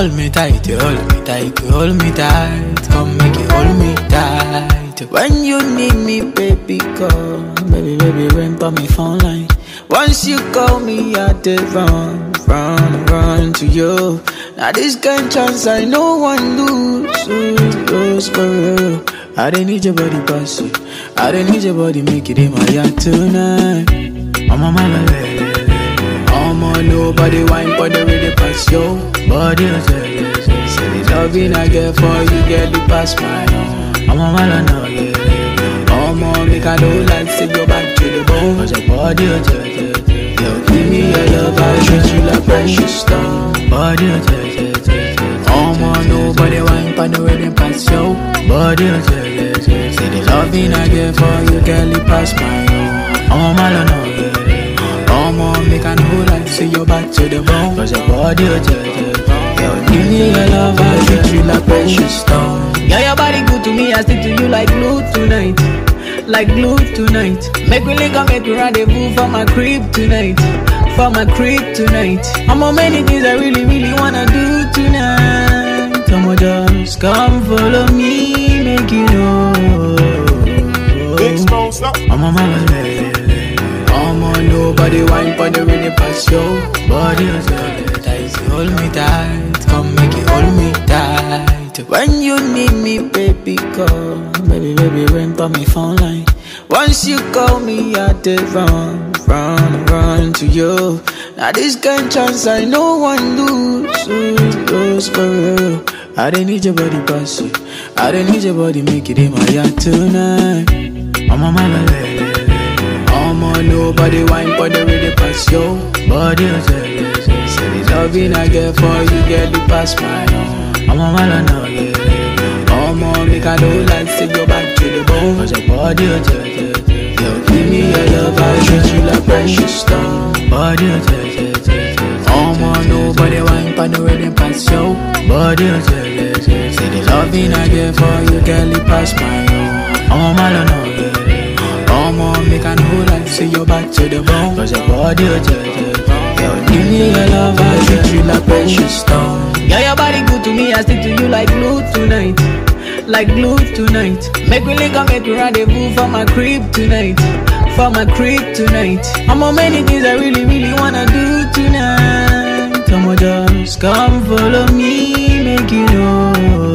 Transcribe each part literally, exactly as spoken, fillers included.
Hold me tight, you hold me tight, you hold me tight. Come make you hold me tight. When you need me, baby, call. Baby, baby, ring by my phone line. Once you call me, I did run, run, run to you. Now this kind chance I no one lose, lose, lose for real. I didn't need your body, boss you. I didn't need your body, make it in my yard tonight. I'm on my way. I'm on nobody wine, but they really pass yo. Body, say the loving I get for you, get it past my own. I'm on my now, yeah. I'm on make I don't like to go back to the bone. Cause your body, yo, give me your love, I treat you like precious stone. Body, I'm on nobody wine, but they really pass yo. Body, say the loving I get for you, get it past my own. I'm on my now, yeah. Come on, make I know like say you're back to the bone. Cause your body, oh, yo, give me your love, I treat you like precious stone. Yeah, your body good to me, I stick to you like glue tonight. Like glue tonight. Make me link up, make me rendezvous for my crib tonight. For my crib tonight. I'm on many things I really, really wanna do tonight. Come on, just come follow me, make you know. I'm on my way. I'm on nobody wine, but they really pass yo. Body, tight, hold me tight. Come make it hold me tight. When you need me, baby, call. Baby, baby, ring by my phone line. Once you call me, I did run, run, run to you. Now this kind chance I no one lose, lose, lose for real. I didn't need your body, boss you. I didn't need your body, make it in my yard tonight. I'm on my way. I'm on nobody wine, but they really pass yo. Body, say the loving I get for you, get it past my own. I'm on my now, yeah. I'm on make I don't like to go back to the bone. Cause your body, yo, give me your love, I treat you like precious stone. Body, I'm on nobody wine, but they really pass yo. Body, say the loving I get for you, get it past my own. I'm on my now, yeah. Come on, make I know like say you're back to the bone. Cause your body, oh, yo, give me your love, I treat you like precious stone. Yeah, your body good to me, I stick to you like glue tonight. Like glue tonight. Make me link up, make me rendezvous for my crib tonight. For my crib tonight. I'm on many things I really, really wanna do tonight. Come on, just come follow me, make you know.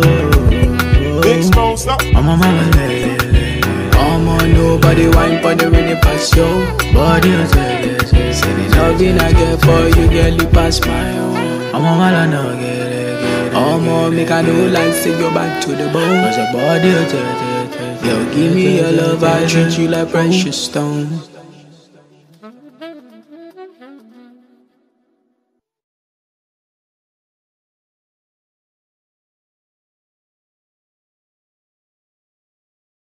I'm on my way. I'm on nobody wine, but they really pass yo. Body, say the loving I get for you, get it past my own. I'm on my now, get it, get it. I'm on make I know like say you're back to the bone. Cause your body, yo, give me your love, I treat you like precious stone.